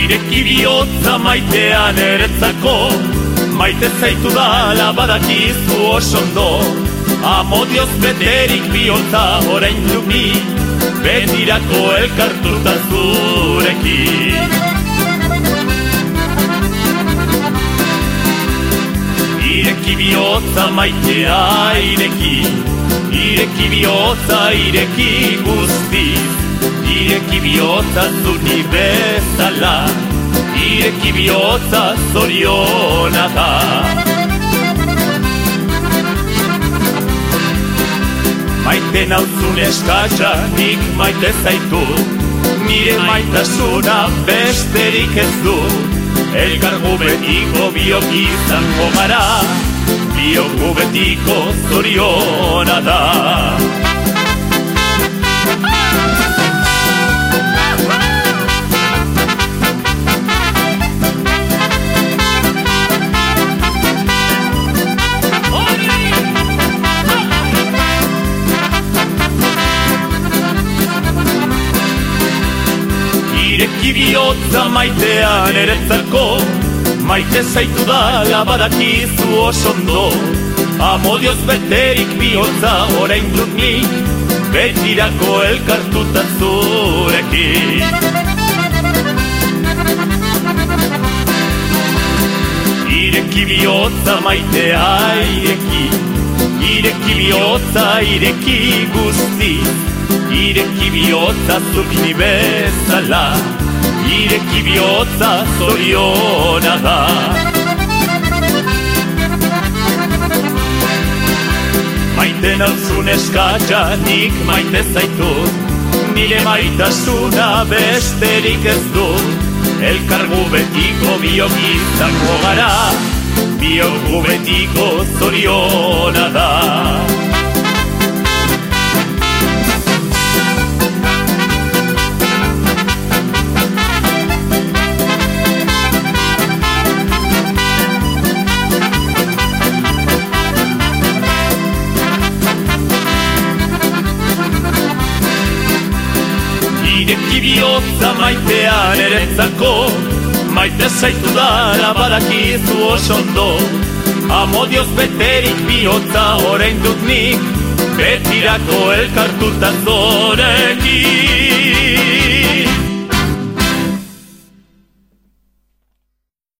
Ireki bihotza maitean eretzako, maite zaitu dala badakizu osondo. Amodioz beterik bihotza orain duni, betirako elkartuta zurekin. Ireki bihotza maitea ireki, ireki bihotza ireki guztiz. Ireki bihotza zuni bezala, ireki bihotza zoriona da. Maite nauzun eskatsa, nik maite zaitu, nire maitasuna besterik ez du. Elkargu betiko biok izango gara, biogu betiko zoriona da. Ireki bihotza maitean eretzako, maite zaitu dala badakizu osondo. Amodioz beterik bihotza orain dut nik, betirako elkartuta zurekin. Ireki bihotza maitea ireki, ireki bihotza ireki guztiz. Ireki bihotza zuk ni bezala, ireki bihotza zoriona da. Maite nauzun eskatsa, nik maite zaitut, nire maitasuna besterik ez dut. Elkargu betiko biok izango gara, biogu betiko zoriona da. Ireki bihotza maitean eretzako, maite zaitu dala badakizu osondo. Amodioz beterik bihotza orain dut nik, betirako elkartuta zore